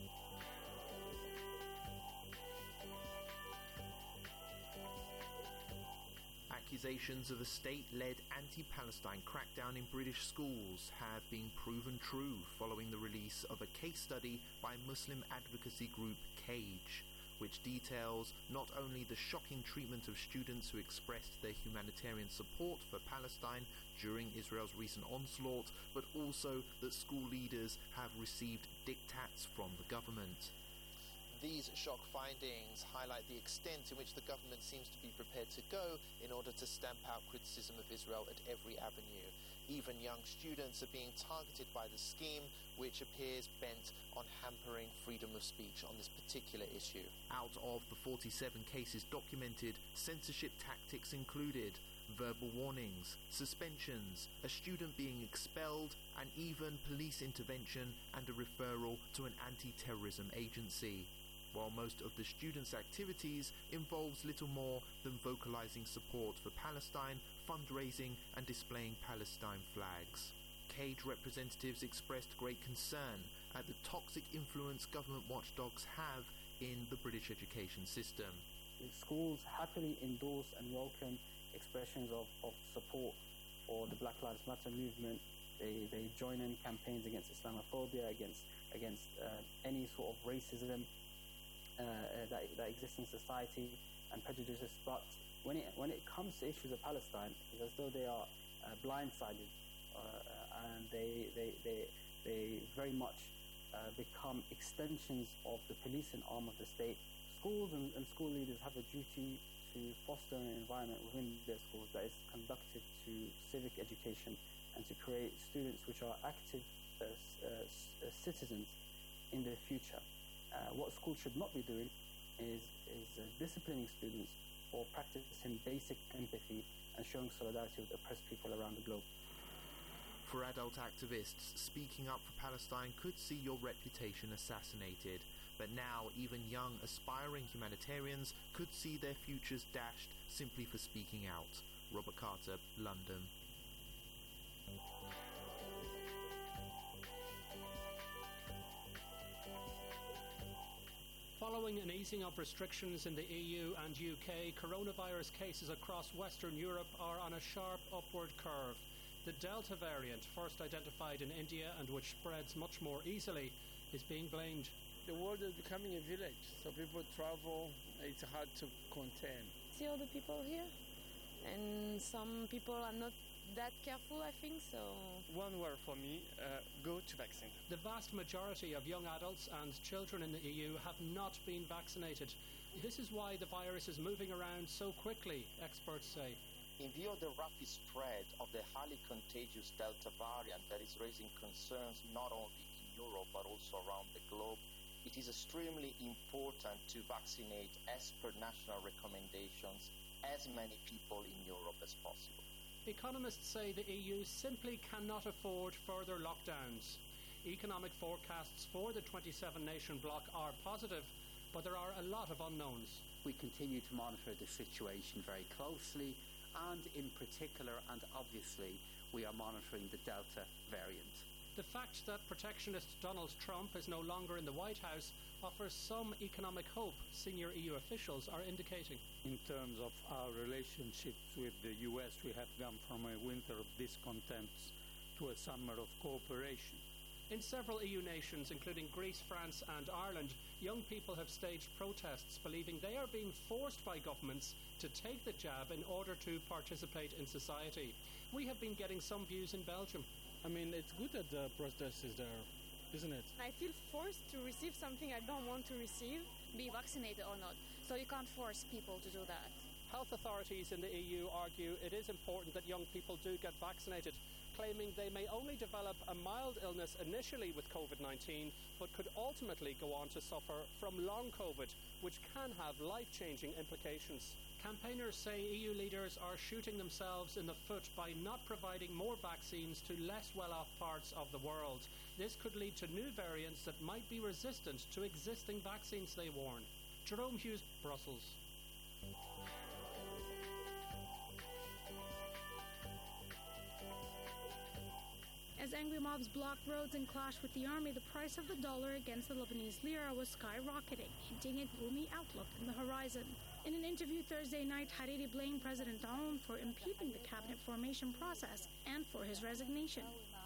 Accusations of a state-led anti-Palestine crackdown in British schools have been proven true following the release of a case study by Muslim advocacy group CAGE, which details not only the shocking treatment of students who expressed their humanitarian support for Palestine during Israel's recent onslaught, but also that school leaders have received diktats from the government. These shock findings highlight the extent in which the government seems to be prepared to go in order to stamp out criticism of Israel at every avenue. Even young students are being targeted by the scheme, which appears bent on hampering freedom of speech on this particular issue. Out of the forty-seven cases documented, censorship tactics included verbal warnings, suspensions, a student being expelled, and even police intervention and a referral to an anti-terrorism agency. While most of the students' activities involves little more than vocalizing support for Palestine, fundraising and displaying Palestine flags. CAGE representatives expressed great concern at the toxic influence government watchdogs have in the British education system. The schools happily endorse and welcome expressions of, of support for the Black Lives Matter movement. They, they join in campaigns against Islamophobia, against, against uh, any sort of racism Uh, uh, that, that exists in society and prejudices, but when it when it comes to issues of Palestine, it's as though they are uh, blindsided, uh, uh, and they they they they very much uh, become extensions of the policing arm of the state. Schools and, and school leaders have a duty to foster an environment within their schools that is conducive to civic education and to create students which are active uh, uh, citizens in their future. Uh, what schools should not be doing is, is uh, disciplining students or practicing basic empathy and showing solidarity with oppressed people around the globe. For adult activists, speaking up for Palestine could see your reputation assassinated. But now, even young, aspiring humanitarians could see their futures dashed simply for speaking out. Robert Carter, London. Following an easing of restrictions in the E U and U K, coronavirus cases across Western Europe are on a sharp upward curve. The Delta variant, first identified in India and which spreads much more easily, is being blamed. The world is becoming a village, so people travel, it's hard to contain. See all the people here, and some people are not that careful, I think, so... One word for me, uh, go to vaccine. The vast majority of young adults and children in the E U have not been vaccinated. This is why the virus is moving around so quickly, experts say. In view of the rapid spread of the highly contagious Delta variant that is raising concerns not only in Europe but also around the globe, it is extremely important to vaccinate as per national recommendations as many people in Europe as possible. Economists say the E U simply cannot afford further lockdowns. Economic forecasts for the twenty-seven nation bloc are positive, but there are a lot of unknowns. We continue to monitor the situation very closely, and in particular and obviously we are monitoring the Delta variant. The fact that protectionist Donald Trump is no longer in the White House offers some economic hope, senior E U officials are indicating. In terms of our relationships with the U S, we have gone from a winter of discontents to a summer of cooperation. In several E U nations, including Greece, France and Ireland, young people have staged protests believing they are being forced by governments to take the jab in order to participate in society. We have been getting some views in Belgium. I mean, it's good that the protest is there, isn't it? I feel forced to receive something I don't want to receive, be vaccinated or not. So you can't force people to do that. Health authorities in the E U argue it is important that young people do get vaccinated, claiming they may only develop a mild illness initially with COVID nineteen, but could ultimately go on to suffer from long COVID, which can have life-changing implications. Campaigners say E U leaders are shooting themselves in the foot by not providing more vaccines to less well-off parts of the world. This could lead to new variants that might be resistant to existing vaccines, they warn. Jerome Hughes, Brussels. As angry mobs blocked roads and clashed with the army, the price of the dollar against the Lebanese lira was skyrocketing, hinting a gloomy outlook in the horizon. In an interview Thursday night, Hariri blamed President Aoun for impeding the cabinet formation process and for his resignation.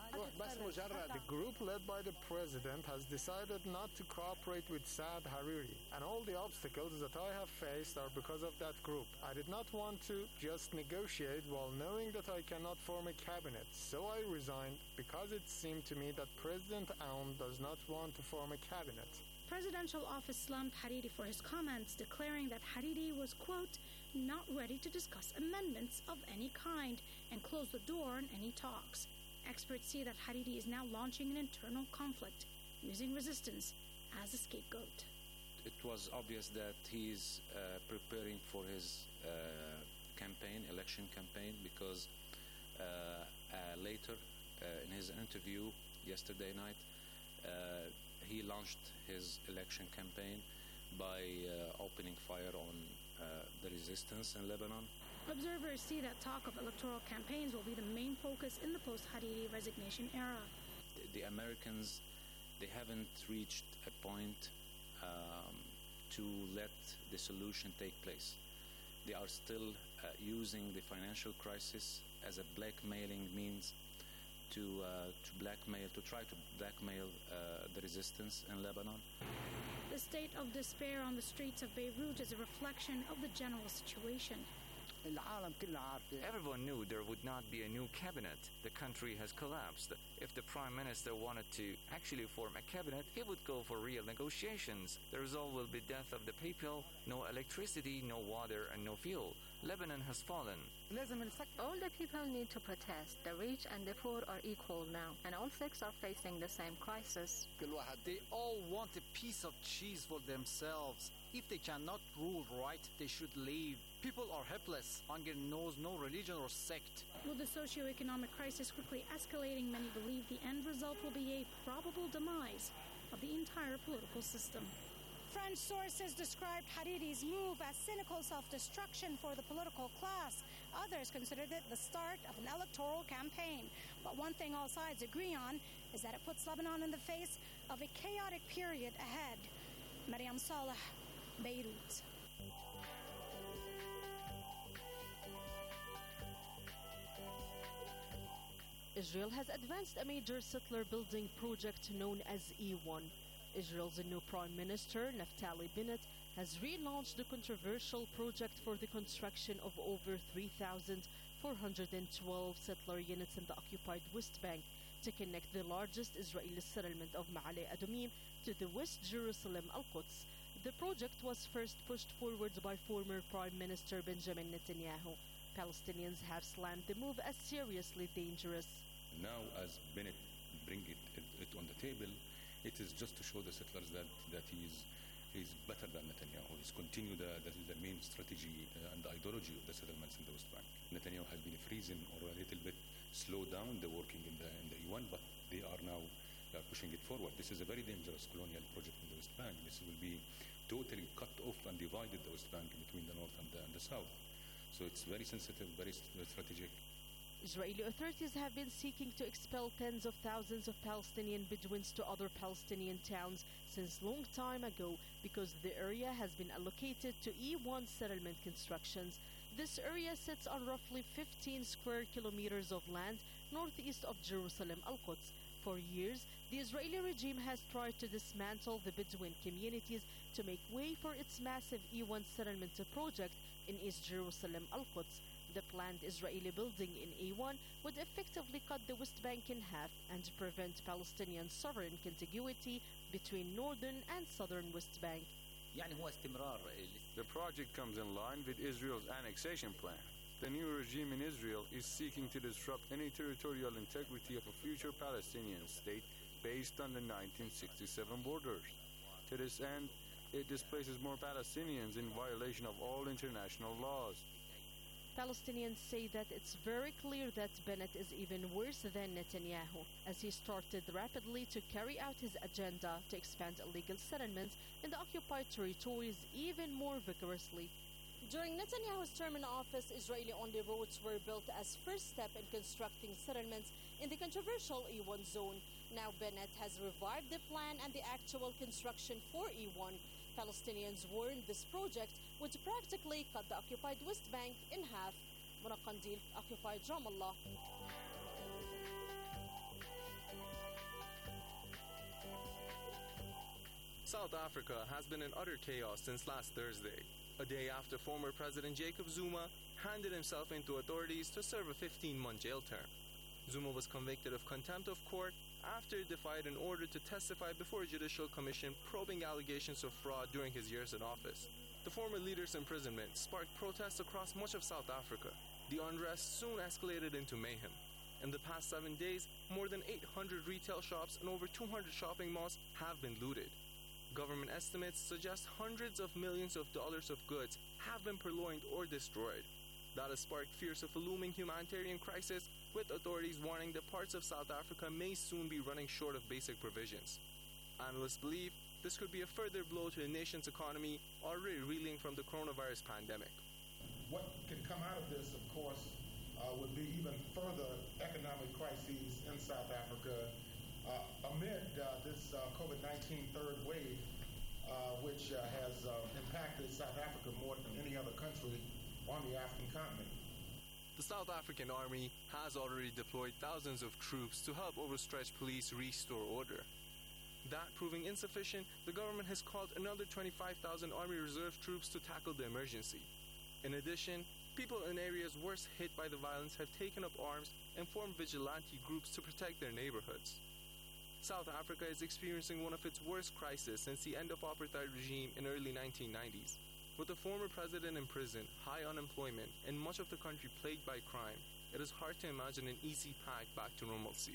The group led by the president has decided not to cooperate with Saad Hariri, and all the obstacles that I have faced are because of that group. I did not want to just negotiate while knowing that I cannot form a cabinet, so I resigned because it seemed to me that President Aoun does not want to form a cabinet. Presidential office slammed Hariri for his comments, declaring that Hariri was, quote, not ready to discuss amendments of any kind and closed the door on any talks. Experts see that Hariri is now launching an internal conflict, using resistance as a scapegoat. It was obvious that he's uh, preparing for his uh, campaign, election campaign, because uh, uh, later uh, in his interview yesterday night, uh, he launched his election campaign by uh, opening fire on uh, the resistance in Lebanon. Observers see that talk of electoral campaigns will be the main focus in the post-Hariri resignation era. The, the Americans, they haven't reached a point um, to let the solution take place. They are still uh, using the financial crisis as a blackmailing means to uh, to blackmail, to try to blackmail uh, the resistance in Lebanon. The state of despair on the streets of Beirut is a reflection of the general situation. Everyone knew there would not be a new cabinet. The country has collapsed. If the prime minister wanted to actually form a cabinet, he would go for real negotiations. The result will be death of the people, no electricity, no water, and no fuel. Lebanon has fallen. All the people need to protest. The rich and the poor are equal now, and all six are facing the same crisis. They all want a piece of cheese for themselves. If they cannot rule right, they should leave. People are helpless. Hunger knows no religion or sect. With the socio-economic crisis quickly escalating, many believe the end result will be a probable demise of the entire political system. French sources described Hariri's move as cynical self-destruction for the political class. Others considered it the start of an electoral campaign. But one thing all sides agree on is that it puts Lebanon in the face of a chaotic period ahead. Mariam Saleh, Beirut. Israel has advanced a major settler building project known as E one. Israel's new Prime Minister, Naftali Bennett, has relaunched the controversial project for the construction of over three thousand four hundred twelve settler units in the occupied West Bank to connect the largest Israeli settlement of Ma'ale Adumim to the West Jerusalem Al-Quds. The project was first pushed forward by former Prime Minister Benjamin Netanyahu. Palestinians have slammed the move as seriously dangerous. Now, as Bennett bring it, it, it on the table, it is just to show the settlers that, that he is he's better than Netanyahu. He's continued the, the, the main strategy uh, and the ideology of the settlements in the West Bank. Netanyahu has been freezing or a little bit slowed down the working in the, in the E one, but they are now uh, pushing it forward. This is a very dangerous colonial project in the West Bank. This will be totally cut off and divided the West Bank between the north and the, and the south. So it's very sensitive, very st- strategic. Israeli authorities have been seeking to expel tens of thousands of Palestinian Bedouins to other Palestinian towns since long time ago because the area has been allocated to E one settlement constructions. This area sits on roughly fifteen square kilometers of land northeast of Jerusalem Al-Quds. For years, the Israeli regime has tried to dismantle the Bedouin communities to make way for its massive E one settlement project in East Jerusalem Al-Quds. The planned Israeli building in E one would effectively cut the West Bank in half and prevent Palestinian sovereign contiguity between northern and southern West Bank. The project comes in line with Israel's annexation plan. The new regime in Israel is seeking to disrupt any territorial integrity of a future Palestinian state based on the nineteen sixty-seven borders. To this end, it displaces more Palestinians in violation of all international laws. Palestinians say that it's very clear that Bennett is even worse than Netanyahu, as he started rapidly to carry out his agenda to expand illegal settlements in the occupied territories even more vigorously. During Netanyahu's term in office, Israeli-only roads were built as first step in constructing settlements in the controversial E one zone. Now Bennett has revived the plan and the actual construction for E one. Palestinians warned this project would practically cut the occupied West Bank in half. Mona Qandil, occupied Ramallah. South Africa has been in utter chaos since last Thursday, a day after former President Jacob Zuma handed himself into authorities to serve a fifteen-month jail term. Zuma was convicted of contempt of court after he defied an order to testify before a judicial commission probing allegations of fraud during his years in office. The former leader's imprisonment sparked protests across much of South Africa. The unrest soon escalated into mayhem. In the past seven days, more than eight hundred retail shops and over two hundred shopping malls have been looted. Government estimates suggest hundreds of millions of dollars of goods have been purloined or destroyed. That has sparked fears of a looming humanitarian crisis, with authorities warning that parts of South Africa may soon be running short of basic provisions. Analysts believe this could be a further blow to the nation's economy, already reeling from the coronavirus pandemic. What can come out of this, of course, uh, would be even further economic crises in South Africa uh, amid uh, this uh, COVID nineteen third wave, uh, which uh, has uh, impacted South Africa more than any other country on the African continent. The South African Army has already deployed thousands of troops to help overstretched police restore order. That proving insufficient, the government has called another twenty-five thousand Army Reserve troops to tackle the emergency. In addition, people in areas worst hit by the violence have taken up arms and formed vigilante groups to protect their neighborhoods. South Africa is experiencing one of its worst crises since the end of apartheid regime in early nineteen nineties. With the former president in prison, high unemployment, and much of the country plagued by crime, it is hard to imagine an easy path back to normalcy.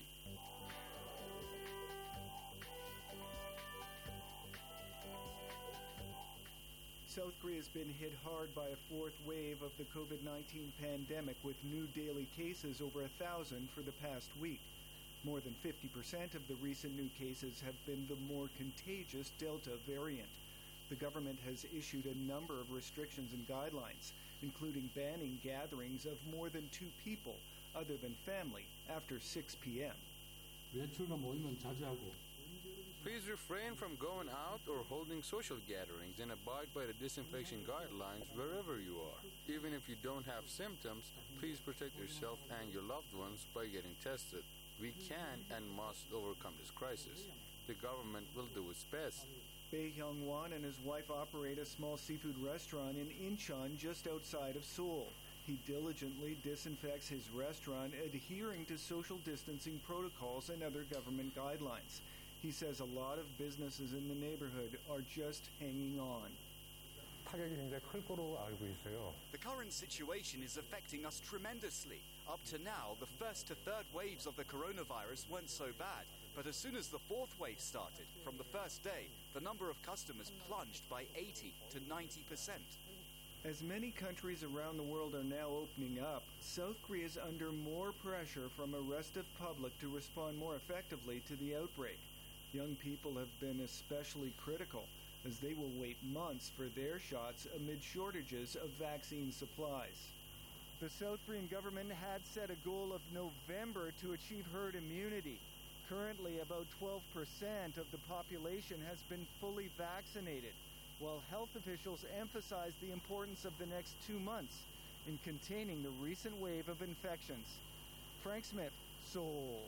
South Korea has been hit hard by a fourth wave of the COVID nineteen pandemic, with new daily cases over a thousand for the past week. More than fifty percent of the recent new cases have been the more contagious Delta variant. The government has issued a number of restrictions and guidelines, including banning gatherings of more than two people other than family after six p.m. 외출과 모임은 자제하고 Please refrain from going out or holding social gatherings and abide by the disinfection guidelines wherever you are. Even if you don't have symptoms, please protect yourself and your loved ones by getting tested. We can and must overcome this crisis. The government will do its best. Bae Hyung-won and his wife operate a small seafood restaurant in Incheon, just outside of Seoul. He diligently disinfects his restaurant, adhering to social distancing protocols and other government guidelines. He says a lot of businesses in the neighborhood are just hanging on. 타격이 굉장히 클 거로 알고 있어요. The current situation is affecting us tremendously. Up to now, the first to third waves of the coronavirus weren't so bad. But as soon as the fourth wave started, from the first day, the number of customers plunged by eighty to ninety percent. As many countries around the world are now opening up, South Korea is under more pressure from a restive public to respond more effectively to the outbreak. Young people have been especially critical, as they will wait months for their shots amid shortages of vaccine supplies. The South Korean government had set a goal of November to achieve herd immunity. Currently, about twelve percent of the population has been fully vaccinated, while health officials emphasize the importance of the next two months in containing the recent wave of infections. Frank Smith, Seoul.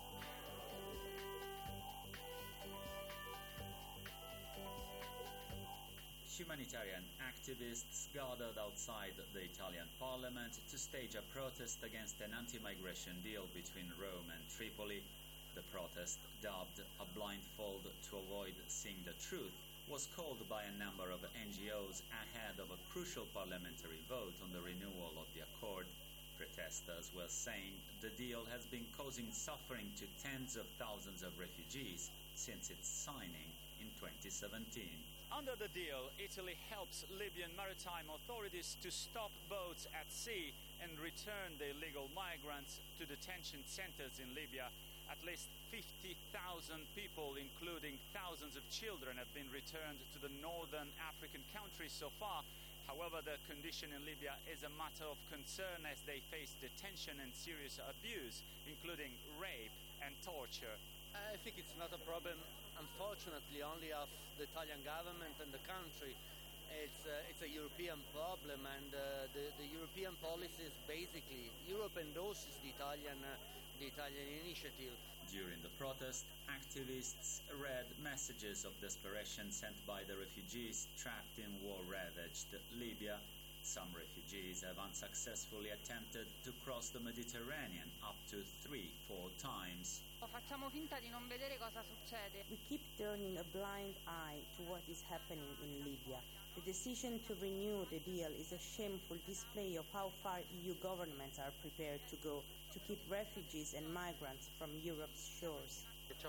Humanitarian activists gathered outside the Italian parliament to stage a protest against an anti-migration deal between Rome and Tripoli. The protest, dubbed a blindfold to avoid seeing the truth, was called by a number of N G Os ahead of a crucial parliamentary vote on the renewal of the accord. Protesters were saying the deal has been causing suffering to tens of thousands of refugees since its signing in twenty seventeen. Under the deal, Italy helps Libyan maritime authorities to stop boats at sea and return the illegal migrants to detention centers in Libya. At least fifty thousand people, including thousands of children, have been returned to the northern African countries so far. However, the condition in Libya is a matter of concern as they face detention and serious abuse, including rape and torture. I think it's not a problem, unfortunately, only of the Italian government and the country. It's, uh, it's a European problem, and uh, the, the European policies, basically, Europe endorses the Italian, uh, the Italian initiative. During the protest, activists read messages of desperation sent by the refugees trapped in war-ravaged Libya. Some refugees have unsuccessfully attempted to cross the Mediterranean up to three, four times. Facciamo finta di non vedere cosa succede. We keep turning a blind eye to what is happening in Libya. The decision to renew the deal is a shameful display of how far E U governments are prepared to go to keep refugees and migrants from Europe's shores.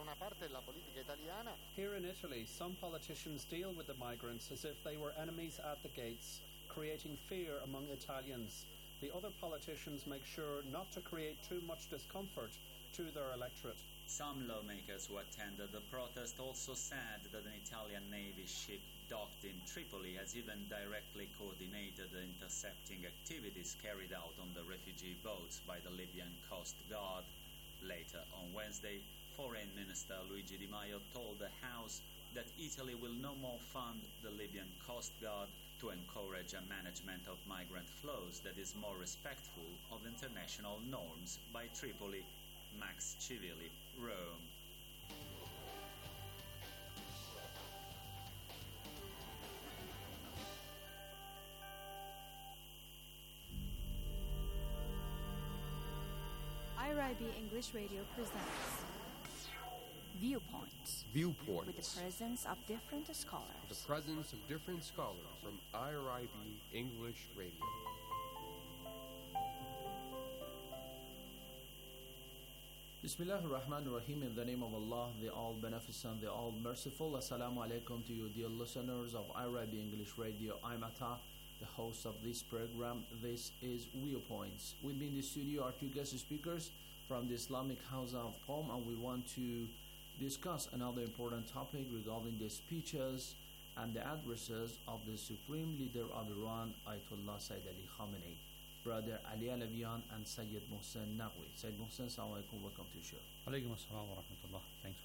Here in Italy, some politicians deal with the migrants as if they were enemies at the gates, creating fear among Italians. The other politicians make sure not to create too much discomfort to their electorate. Some lawmakers who attended the protest also said that an Italian Navy ship docked in Tripoli has even directly coordinated the intercepting activities carried out on the refugee boats by the Libyan Coast Guard. Later on Wednesday, Foreign Minister Luigi Di Maio told the House that Italy will no more fund the Libyan Coast Guard to encourage a management of migrant flows that is more respectful of international norms by Tripoli. Max Civilli, Rome. I R I B English Radio presents Viewpoints. Viewpoints. With the presence of different scholars. The presence of different scholars from I R I B English Radio. Bismillah ar-Rahman ar-Rahim. In the name of Allah, the All-Beneficent, the All-Merciful. Assalamu alaikum to you, dear listeners of I R I B English Radio. I'm Atta, the host of this program. This is Viewpoints. With me in the studio are two guest speakers from the Islamic House of Qom, and we want to discuss another important topic regarding the speeches and the addresses of the Supreme Leader of Iran, Ayatollah Sayyid Ali Khamenei. Brother Ali Alavian and Sayyid Mohsen Naqvi. Sayyid Mohsen, assalamu alaikum, welcome to the show. Alaikum assalam wa rahmatullah. Thanks for